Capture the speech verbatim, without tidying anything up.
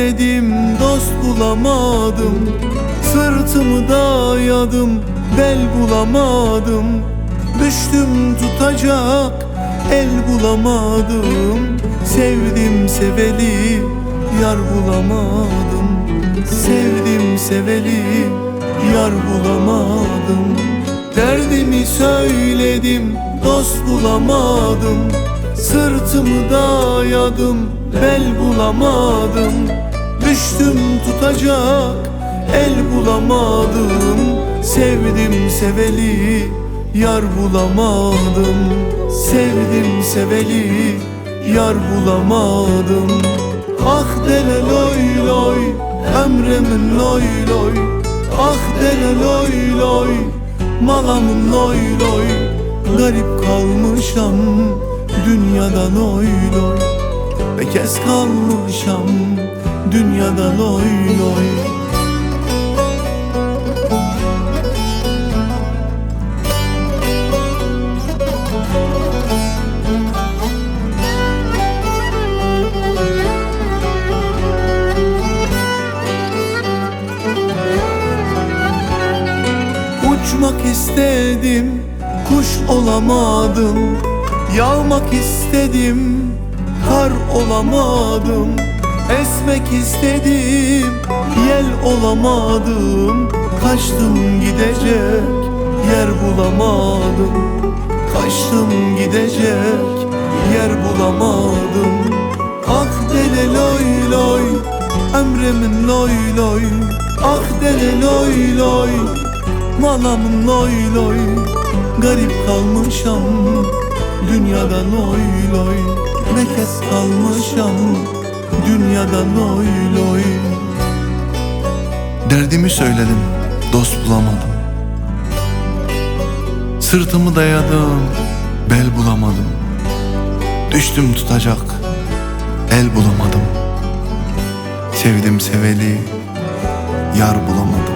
istedim, dost bulamadım. Sırtımı dayadım, bel bulamadım. Düştüm tutacak el bulamadım. Sevdim seveli yar bulamadım. Sevdim seveli yar bulamadım. Derdimi söyledim, dost bulamadım. Sırtımı dayadım, bel bulamadım. Düştüm tutacak el bulamadım. Sevdim seveli yar bulamadım. Sevdim seveli yar bulamadım. Ah dele loy loy, ömremin loy loy. Ah dele loy loy, malamın loy loy. Garip kalmışam dünyadan oy loy. Bekez kalmışam dünyadan oy loy. Uçmak istedim, kuş olamadım. Yağmak istedim, kar olamadım. Esmek istedim, yel olamadım. Kaçtım gidecek yer bulamadım. Kaçtım gidecek yer bulamadım. Ah dele loy loy, ömremin loy loy. Ah dele loy loy, malamın loy loy. Garip kalmışam dünyadan oy loy. Bekez kalmışam dünyadan oy loy. Derdimi söyledim, dost bulamadım. Sırtımı dayadım, bel bulamadım. Düştüm tutacak el bulamadım. Sevdim seveli yar bulamadım.